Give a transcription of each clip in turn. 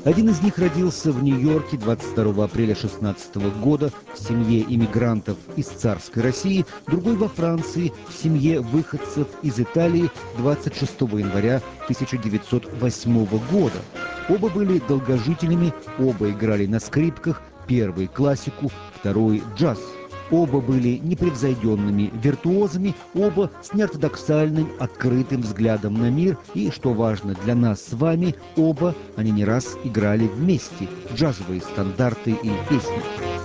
Один из них родился в Нью-Йорке 22 апреля 16 года в семье иммигрантов из царской России, другой во Франции в семье выходцев из Италии 26 января 1908 года. Оба были долгожителями, оба играли на скрипках, первый классику, второй джаз. Оба были непревзойденными виртуозами, оба с неортодоксальным, открытым взглядом на мир, и, что важно для нас с вами, оба они не раз играли вместе джазовые стандарты и песни.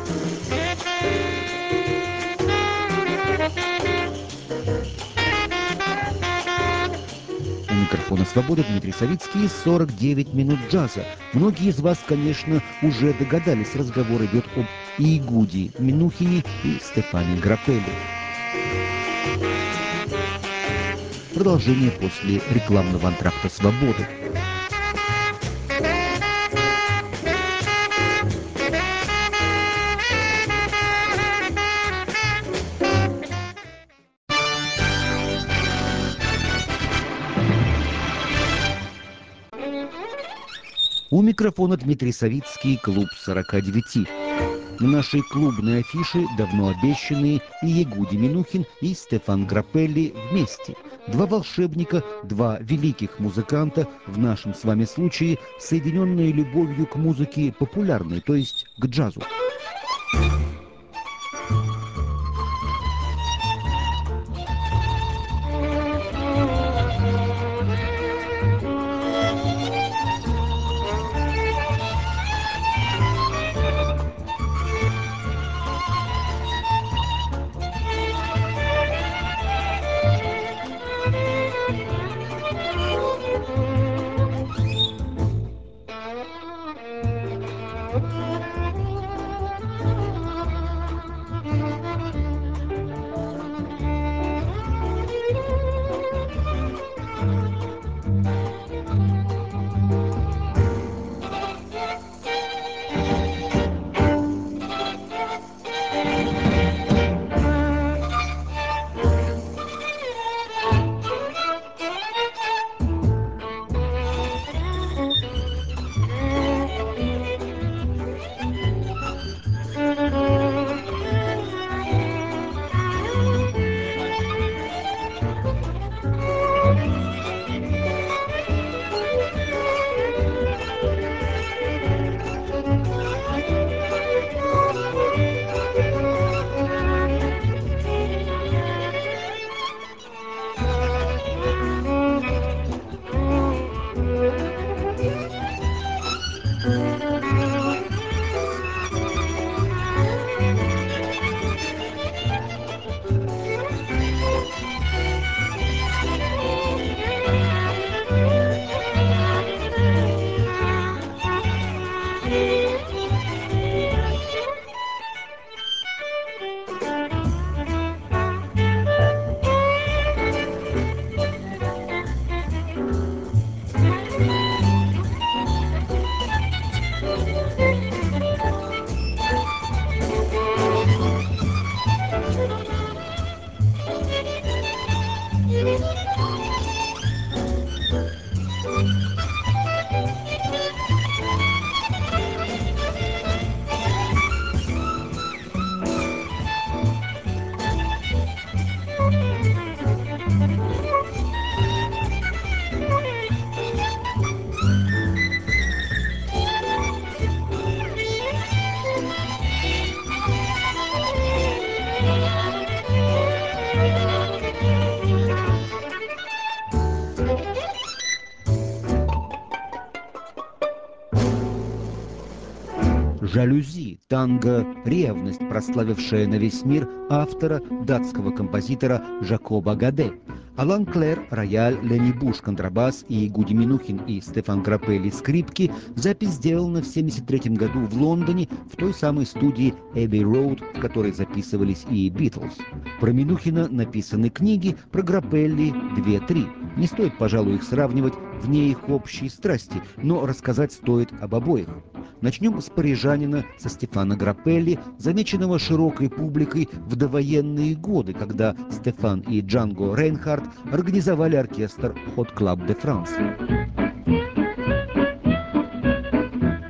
У микрофона «Свобода» Дмитрий Савицкий, 49 минут джаза. Многие из вас, конечно, уже догадались, разговор идет об Иегуде Минухине и Стефане Граппелли. Продолжение после рекламного антракта «Свободы». У микрофона Дмитрий Савицкий, клуб 49. На нашей клубной афише давно обещанные Иегуди Минухин и Стефан Граппелли вместе. Два волшебника, два великих музыканта, в нашем с вами случае соединенные любовью к музыке популярной, то есть к джазу. «Жалюзи» — танго «Ревность», прославившая на весь мир автора датского композитора Жакоба Гаде. Алан Клэр — рояль, Ленни Буш — контрабас, и Иегуди Минухин и Стефан Граппелли — скрипки. Запись сделана в 1973 году в Лондоне, в той самой студии Эбби Роуд, в которой записывались и Битлз. Про Минухина написаны книги, про Граппелли — 2-3. Не стоит, пожалуй, их сравнивать вне их общей страсти, но рассказать стоит об обоих. Начнем с парижанина, со Стефана Граппелли, замеченного широкой публикой в довоенные годы, когда Стефан и Джанго Рейнхард организовали оркестр «Hot Club de France».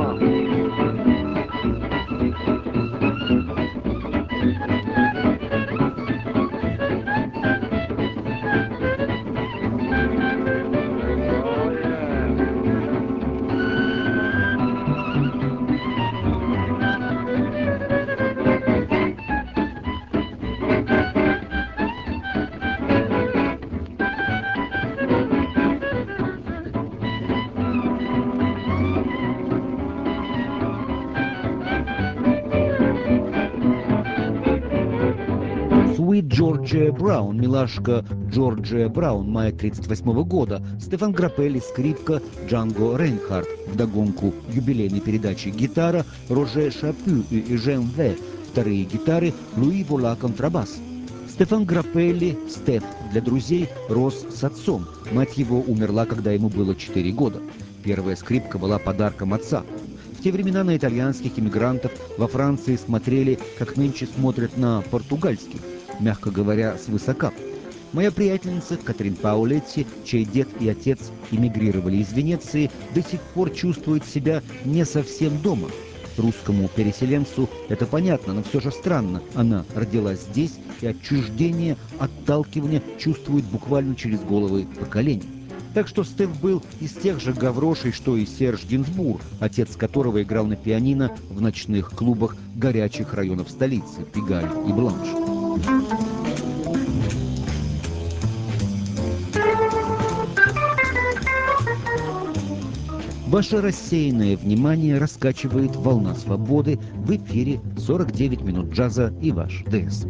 Sweet Georgia Браун, милашка Джорджия Браун, мая 1938 года, Стефан Граппелли, скрипка, Джанго Рейнхард, вдогонку юбилейной передачи гитара, Роже Шапю и Жем В, вторые гитары, Луи Вола контрабас. Стефан Граппелли, Стеф для друзей, рос с отцом. Мать его умерла, когда ему было 4 года. Первая скрипка была подарком отца. В те времена на итальянских иммигрантов во Франции смотрели, как нынче смотрят на португальских, мягко говоря, свысока. Моя приятельница Катрин Паулетти, чей дед и отец эмигрировали из Венеции, до сих пор чувствует себя не совсем дома. Русскому переселенцу это понятно, но все же странно. Она родилась здесь и отчуждение, отталкивание чувствует буквально через головы поколений. Так что Стеф был из тех же гаврошей, что и Серж Гинзбур, отец которого играл на пианино в ночных клубах горячих районов столицы Пигаль и Бланш. Ваше рассеянное внимание раскачивает волна свободы. В эфире 49 минут джаза и ваш ДС.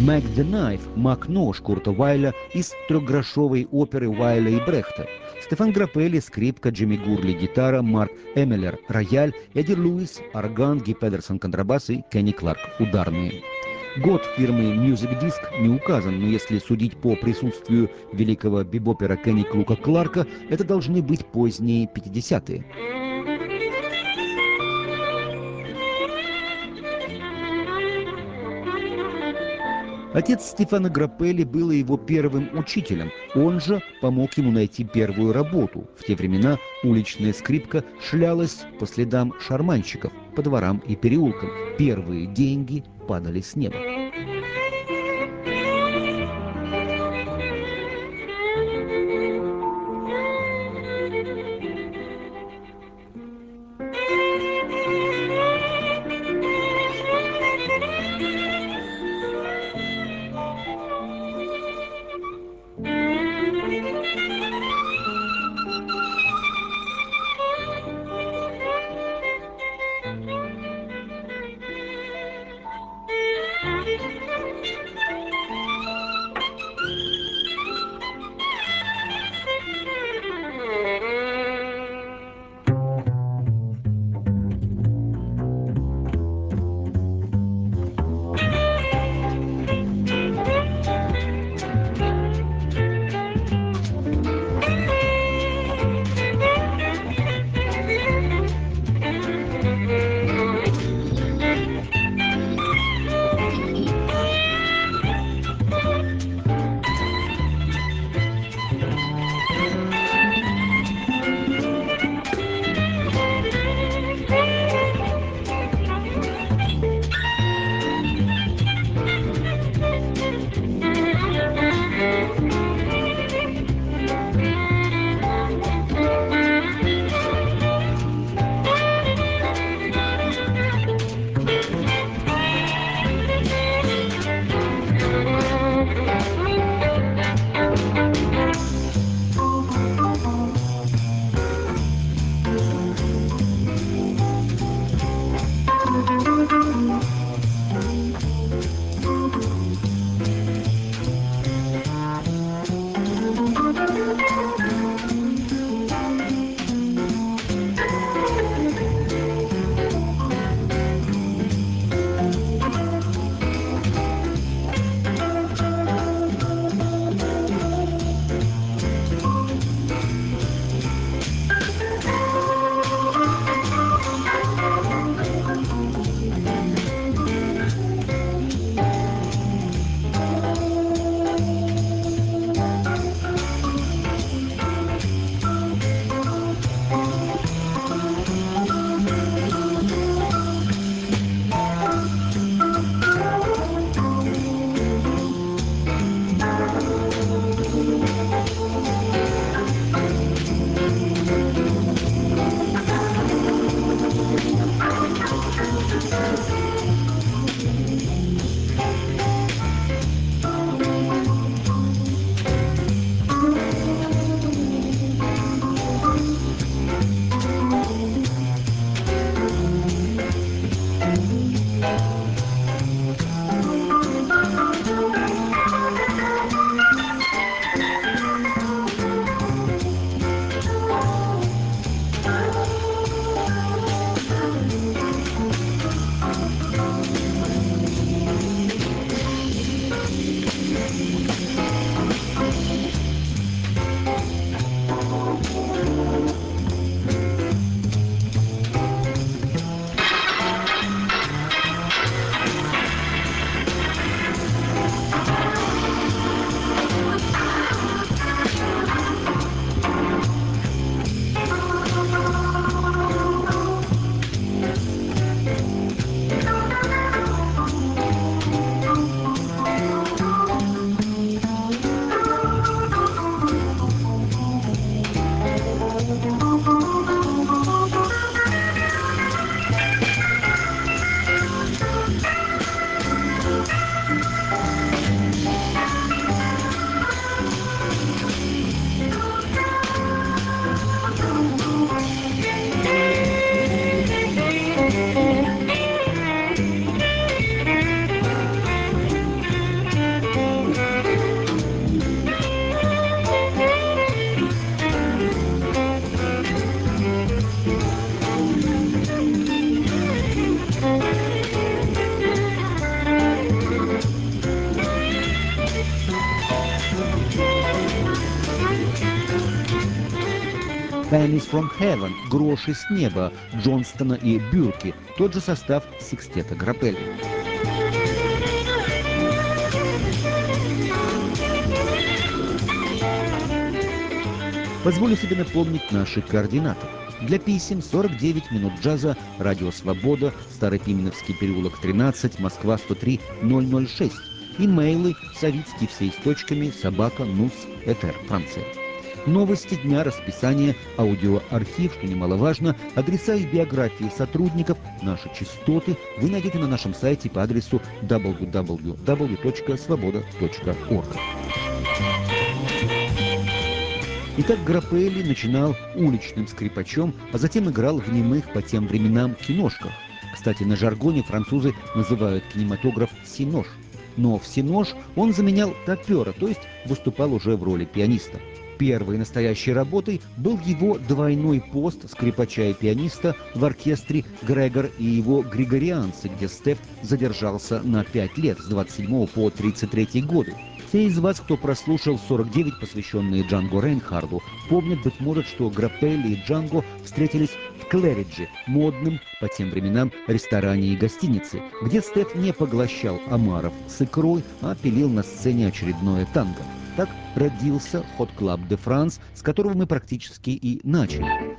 «Мак the Knife» «Мак-нож» Курта Вайля из трехгрошовой оперы Вайля и Брехта. Стефан Граппелли — скрипка, Джимми Гурли — гитара, Марк Эммелер — рояль, Эдди Луис — орган, Ги Педерсон — контрабас и Кенни Кларк — ударные. Год фирмы Music Disc не указан, но если судить по присутствию великого бибопера Кенни Клука Кларка, это должны быть поздние 50-е. Отец Стефана Граппелли был его первым учителем. Он же помог ему найти первую работу. В те времена уличная скрипка шлялась по следам шарманщиков, по дворам и переулкам. Первые деньги падали с неба. Pennies from Heaven, Гроши с неба Джонстона и Бюрки, тот же состав секстета Граппелли. Позволю себе напомнить наши координаты. Для писем 49 минут джаза, Радио Свобода, Старый Пименовский переулок 13, Москва 103 006. Имейлы Савицкий все с точками, собака, нус, ЭТР, Франция. Новости дня, расписание, аудиоархив, что немаловажно, адреса и биографии сотрудников, наши частоты вы найдете на нашем сайте по адресу www.svoboda.org. Итак, Граппелли начинал уличным скрипачом, а затем играл в немых по тем временам киношках. Кстати, на жаргоне французы называют кинематограф «синож». Но в «синож» он заменял топера, то есть выступал уже в роли пианиста. Первой настоящей работой был его двойной пост скрипача и пианиста в оркестре «Грегор и его григорианцы», где Стеф задержался на 5 лет, с 27 по 33 годы. Те из вас, кто прослушал 49, посвященные Джанго Рейнхарду, помнят, быть может, что Граппелли и Джанго встретились в Клэридже, модном по тем временам ресторане и гостинице, где Стеф не поглощал омаров с икрой, а пилил на сцене очередное танго. Так родился Hot Club de France, с которого мы практически и начали.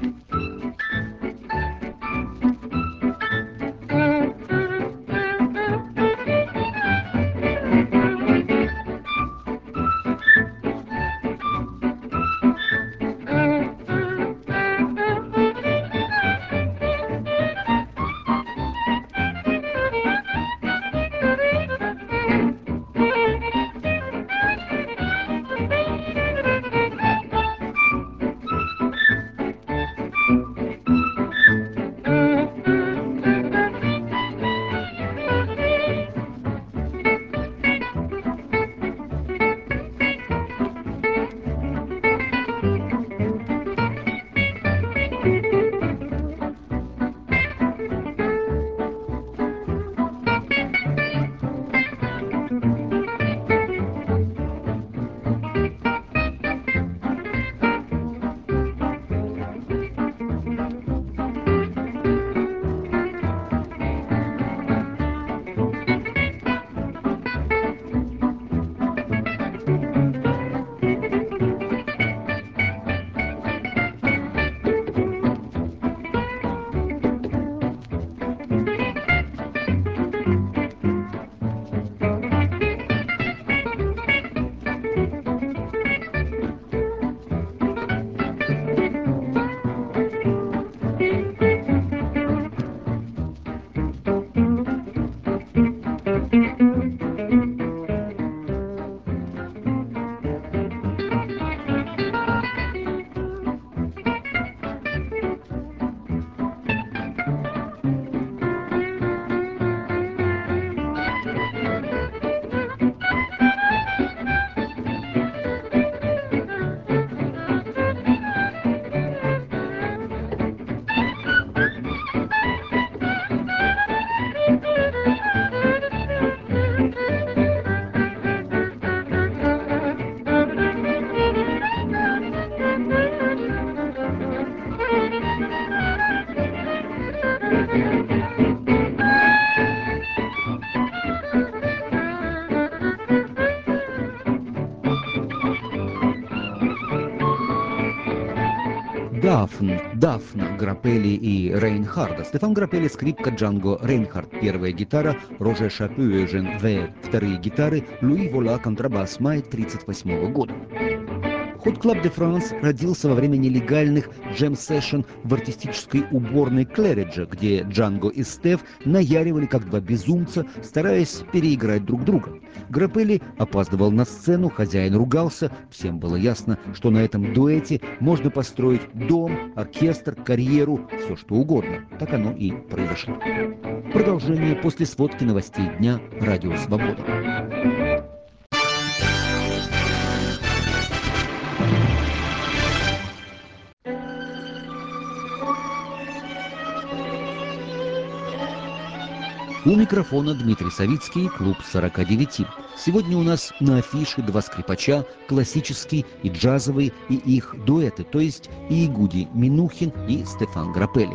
Дафна, Граппелли и Рейнхарда. Стефан Граппелли — скрипка, Джанго Рейнхард — первая гитара, Роже Шапю и Эжен В — вторые гитары, Луи Вола — контрабас, май 1938 года. Hot Club de France родился во время нелегальных джем-сессион в артистической уборной Клэриджа, где Джанго и Стеф наяривали как два безумца, стараясь переиграть друг друга. Граппелли опаздывал на сцену, хозяин ругался, всем было ясно, что на этом дуэте можно построить дом, оркестр, карьеру, все что угодно. Так оно и произошло. Продолжение после сводки новостей дня «Радио Свобода». У микрофона Дмитрий Савицкий, клуб 49. Сегодня у нас на афише два скрипача, классический и джазовый, и их дуэты, то есть Иегуди Минухин и Стефан Граппелли.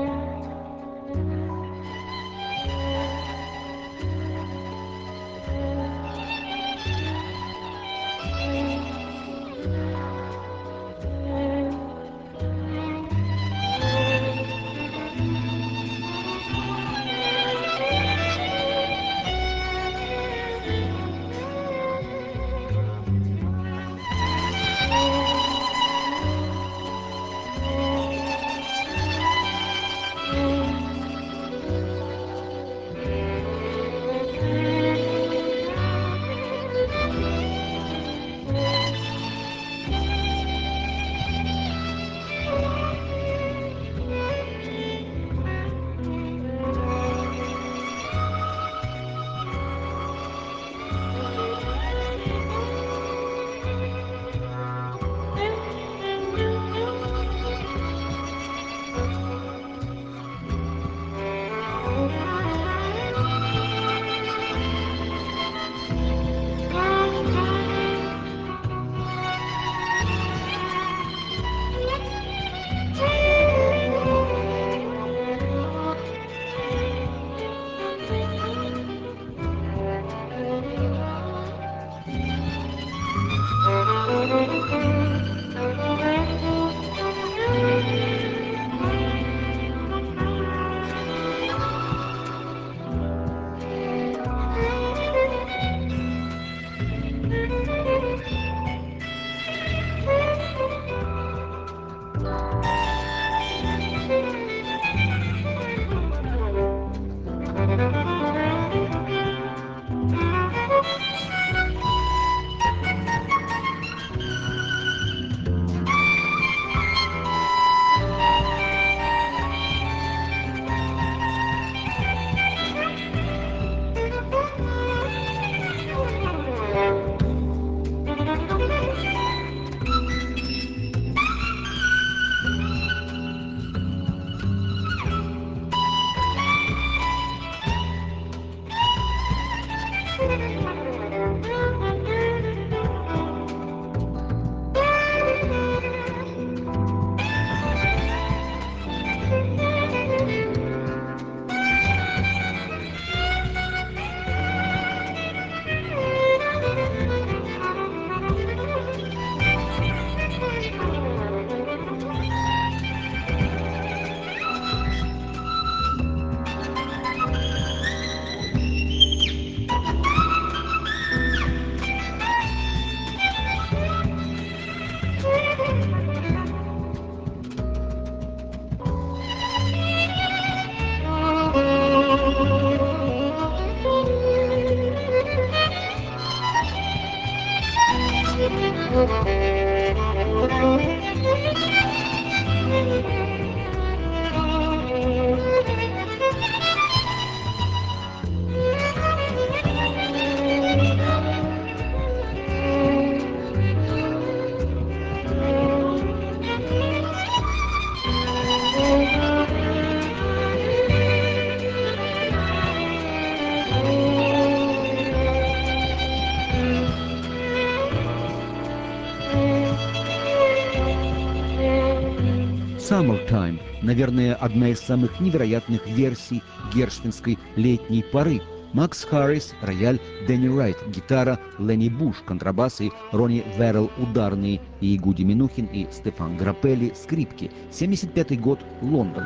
«Summertime» — наверное, одна из самых невероятных версий гершвинской летней поры. Макс Харрис — рояль, Дэнни Райт — гитара, Ленни Буш — контрабас и Ронни Веррелл — ударные, и Иегуди Минухин и Стефан Граппелли — скрипки. 75-й год, Лондон.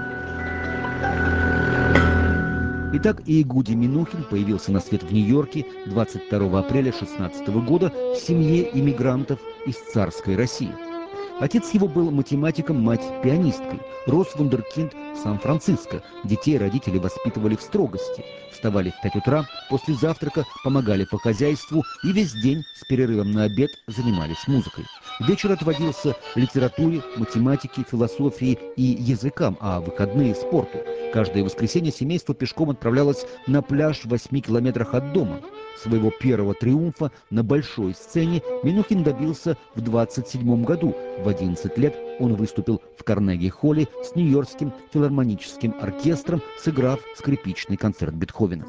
Итак, Иегуди Минухин появился на свет в Нью-Йорке 22 апреля 16 года в семье иммигрантов из царской России. Отец его был математиком, мать — пианисткой. Рос вундеркинд в Сан-Франциско. Детей родители воспитывали в строгости. Вставали в 5 утра, после завтрака помогали по хозяйству и весь день с перерывом на обед занимались музыкой. Вечер отводился литературе, математике, философии и языкам, а выходные — спорту. Каждое воскресенье семейство пешком отправлялось на пляж в 8 километрах от дома. Своего первого триумфа на большой сцене Минухин добился в 27 году. В 11 лет он выступил в Карнеги-холле с Нью-Йоркским филармоническим оркестром, сыграв скрипичный концерт Бетховена.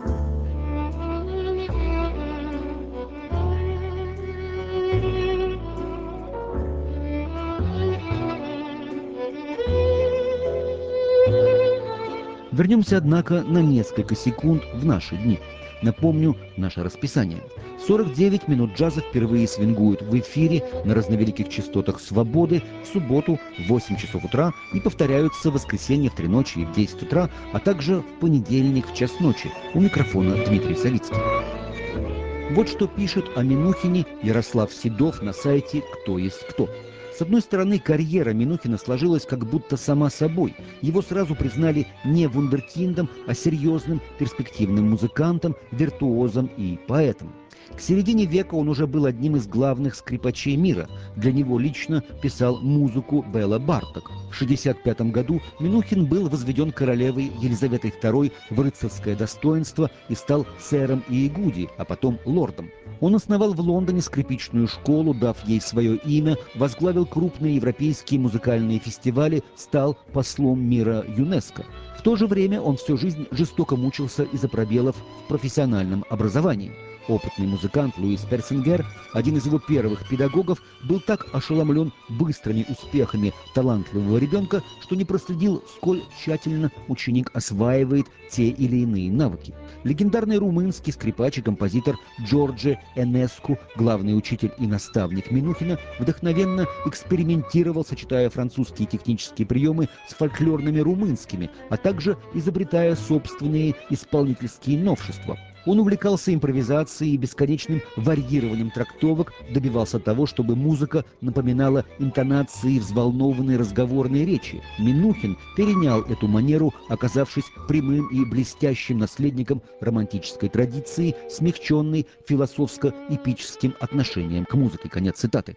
Вернемся, однако, на несколько секунд в наши дни. Напомню наше расписание. 49 минут джаза впервые свингуют в эфире на разновеликих частотах «Свободы» в субботу в 8 часов утра и повторяются в воскресенье в 3 ночи и в 10 утра, а также в понедельник в час ночи. У микрофона Дмитрий Савицкий. Вот что пишет о Минухине Ярослав Седов на сайте «Кто есть кто». С одной стороны, карьера Минухина сложилась как будто сама собой. Его сразу признали не вундеркиндом, а серьезным перспективным музыкантом, виртуозом и поэтом. К середине века он уже был одним из главных скрипачей мира. Для него лично писал музыку Бела Барток. В 1965 году Минухин был возведен королевой Елизаветой II в рыцарское достоинство и стал сэром Иегуди, а потом лордом. Он основал в Лондоне скрипичную школу, дав ей свое имя, возглавил крупные европейские музыкальные фестивали, стал послом мира ЮНЕСКО. В то же время он всю жизнь жестоко мучился из-за пробелов в профессиональном образовании. Опытный музыкант Луис Персингер, один из его первых педагогов, был так ошеломлен быстрыми успехами талантливого ребенка, что не проследил, сколь тщательно ученик осваивает те или иные навыки. Легендарный румынский скрипач и композитор Джордже Энеску, главный учитель и наставник Минухина, вдохновенно экспериментировал, сочетая французские технические приемы с фольклорными румынскими, а также изобретая собственные исполнительские новшества. Он увлекался импровизацией и бесконечным варьированием трактовок, добивался того, чтобы музыка напоминала интонации взволнованной разговорной речи. Минухин перенял эту манеру, оказавшись прямым и блестящим наследником романтической традиции, смягченной философско-эпическим отношением к музыке. Конец цитаты.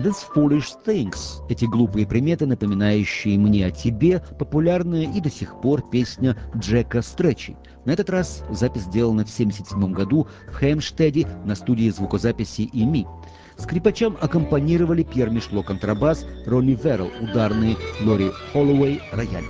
These Foolish Things. Эти глупые приметы, напоминающие мне о тебе, популярная и до сих пор песня Джека Стретчи. На этот раз запись сделана в 1977 году в Хэмштеде на студии звукозаписи ИМИ. Скрипачам аккомпанировали Пьер Мишло контрабас, Ронни Веррелл ударные, Лори Холлоуэй рояль.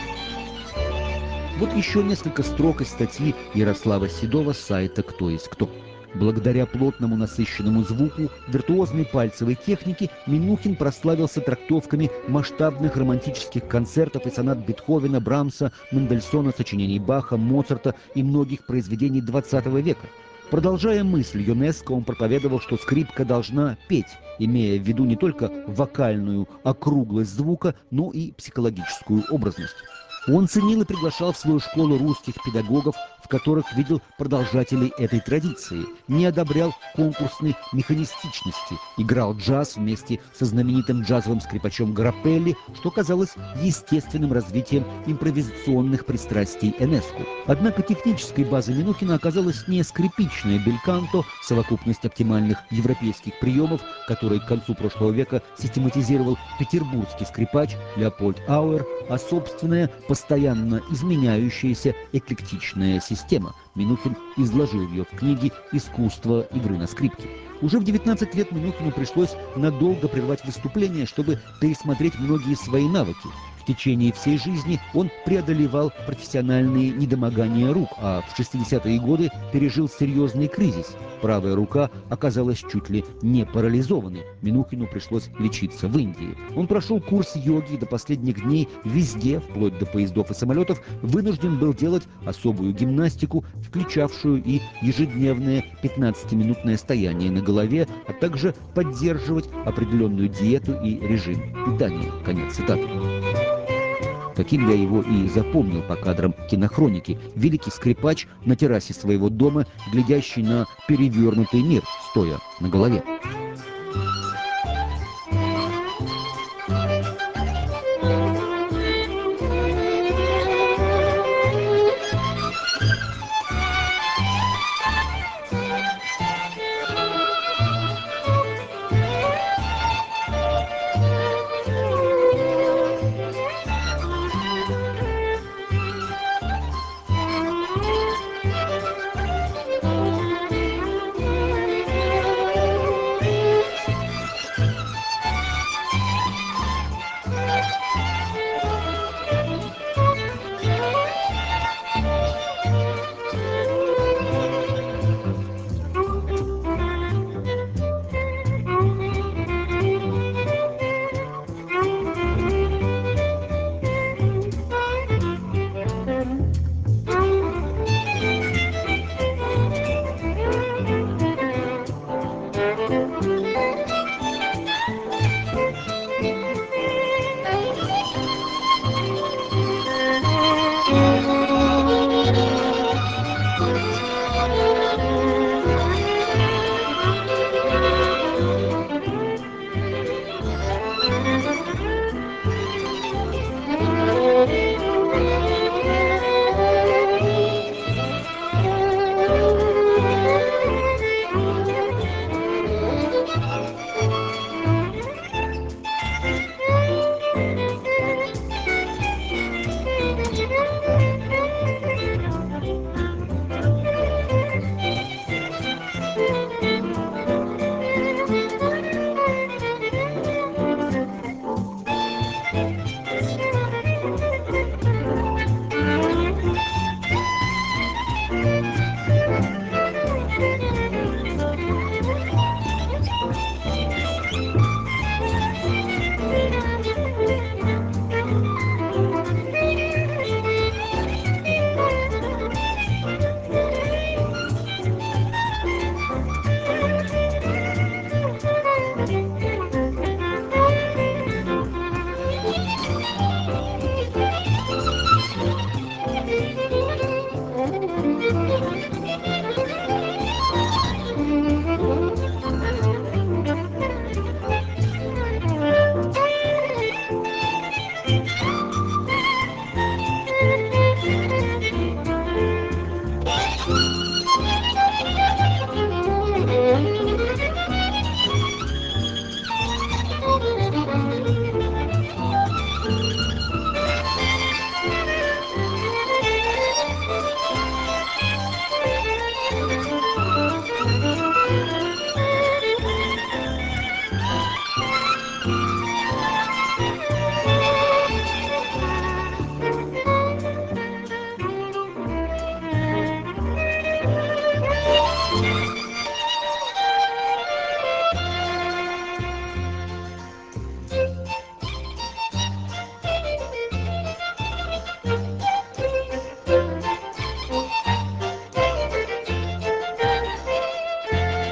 Вот еще несколько строк из статьи Ярослава Седова с сайта «Кто есть кто». Благодаря плотному насыщенному звуку, виртуозной пальцевой технике Минухин прославился трактовками масштабных романтических концертов и сонат Бетховена, Брамса, Мендельсона, сочинений Баха, Моцарта и многих произведений XX века. Продолжая мысль ЮНЕСКО, он проповедовал, что скрипка должна петь, имея в виду не только вокальную округлость звука, но и психологическую образность. Он ценил и приглашал в свою школу русских педагогов, в которых видел продолжателей этой традиции, не одобрял конкурсной механистичности, играл джаз вместе со знаменитым джазовым скрипачом Граппелли, что казалось естественным развитием импровизационных пристрастий Энеску. Однако технической базой Минухина оказалась не скрипичная бельканто, совокупность оптимальных европейских приемов, которые к концу прошлого века систематизировал петербургский скрипач Леопольд Ауэр, а собственная, постоянно изменяющаяся эклектичная система. Минухин изложил ее в книге «Искусство игры на скрипке». Уже в 19 лет Минухину пришлось надолго прервать выступление, чтобы пересмотреть многие свои навыки. В течение всей жизни он преодолевал профессиональные недомогания рук, а в 60-е годы пережил серьезный кризис. Правая рука оказалась чуть ли не парализованной. Минухину пришлось лечиться в Индии. Он прошел курс йоги и до последних дней везде, вплоть до поездов и самолетов, вынужден был делать особую гимнастику, включавшую и ежедневное 15-минутное стояние на голове, а также поддерживать определенную диету и режим питания. Конец цитаты. Таким я его и запомнил по кадрам кинохроники. Великий скрипач на террасе своего дома, глядящий на перевернутый мир, стоя на голове.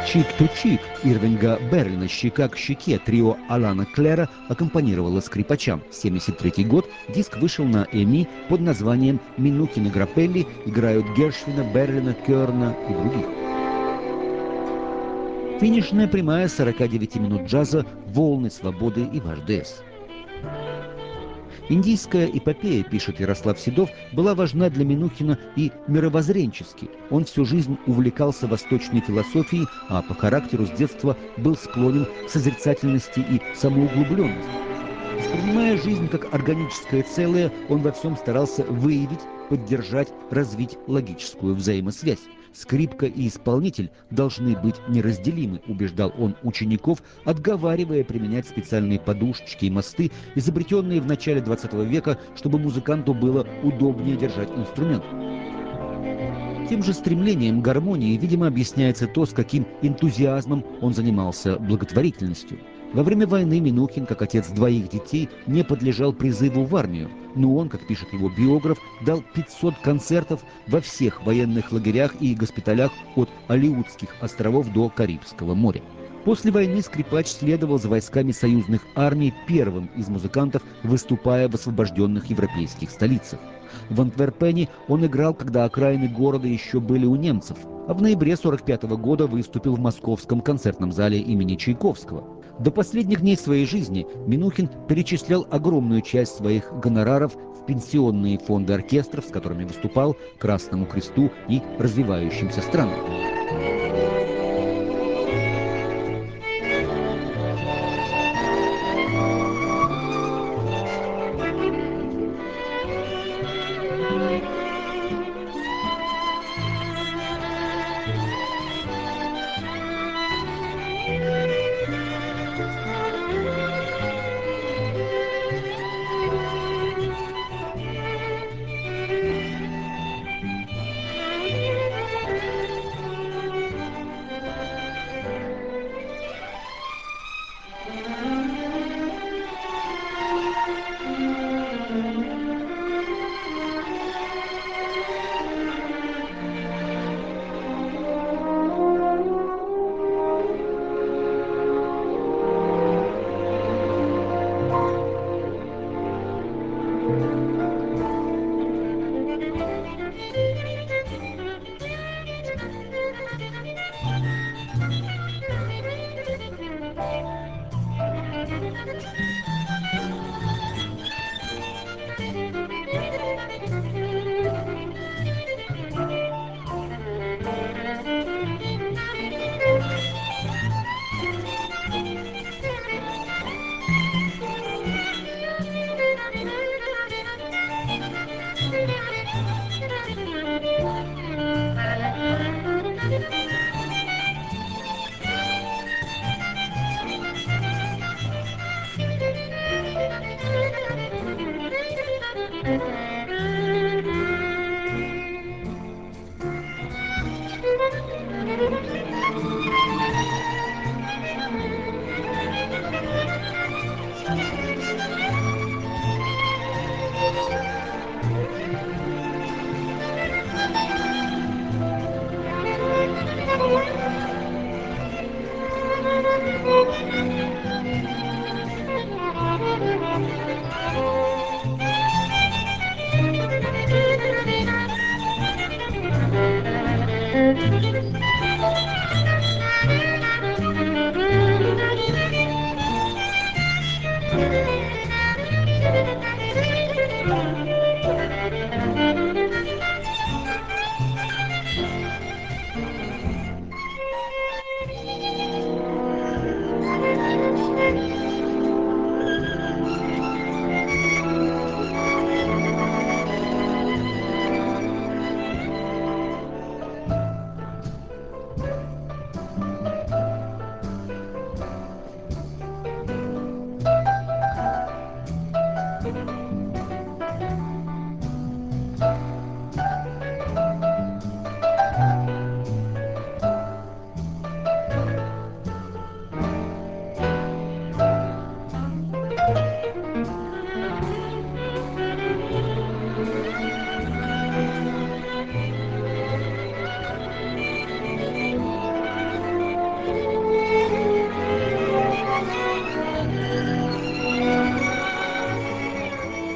«Чик-то-чик» Ирвинга Берлина «Щека к щеке» трио Алана Клэра аккомпанировало скрипачам. 1973 год диск вышел на EMI под названием «Минухин и Граппелли играют Гершвина, Берлина, Кёрна и других». Финишная прямая 49 минут джаза «Волны свободы» и «Ваш ДС». Индийская эпопея, пишет Ярослав Седов, была важна для Минухина и мировоззренчески. Он всю жизнь увлекался восточной философией, а по характеру с детства был склонен к созерцательности и самоуглубленности. Воспринимая жизнь как органическое целое, он во всем старался выявить, поддержать, развить логическую взаимосвязь. Скрипка и исполнитель должны быть неразделимы, убеждал он учеников, отговаривая применять специальные подушечки и мосты, изобретенные в начале XX века, чтобы музыканту было удобнее держать инструмент. Тем же стремлением к гармонии, видимо, объясняется то, с каким энтузиазмом он занимался благотворительностью. Во время войны Минухин, как отец двоих детей, не подлежал призыву в армию, но он, как пишет его биограф, дал 500 концертов во всех военных лагерях и госпиталях от Алеутских островов до Карибского моря. После войны скрипач следовал за войсками союзных армий первым из музыкантов, выступая в освобожденных европейских столицах. В Антверпене он играл, когда окраины города еще были у немцев, а в ноябре 1945 года выступил в московском концертном зале имени Чайковского. До последних дней своей жизни Минухин перечислял огромную часть своих гонораров в пенсионные фонды оркестров, с которыми выступал, Красному Кресту и развивающимся странам.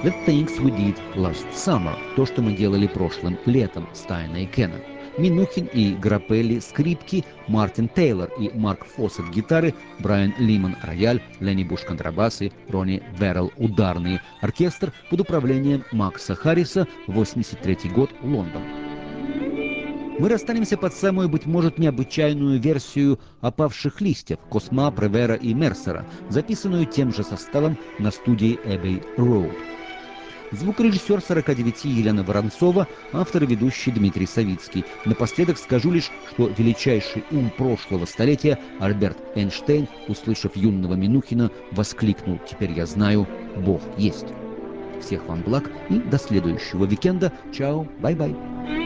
The Things We Did Last Summer, то, что мы делали прошлым летом, с Тайной Кена. Минухин и Граппелли — скрипки, Мартин Тейлор и Марк Фоссет — гитары, Брайан Лимон — рояль, Ленни Буш — контрабасы, Ронни Веррелл — ударные, оркестр под управлением Макса Харриса, 83 год, Лондон. Мы расстанемся под самую, быть может, необычайную версию «Опавших листьев» Косма, Превера и Мерсера, записанную тем же составом на студии Abbey Road. Звукорежиссер 49 Елена Воронцова, автор и ведущий Дмитрий Савицкий. Напоследок скажу лишь, что величайший ум прошлого столетия Альберт Эйнштейн, услышав юного Минухина, воскликнул: «Теперь я знаю, Бог есть». Всех вам благ и до следующего уикенда. Чао, бай-бай.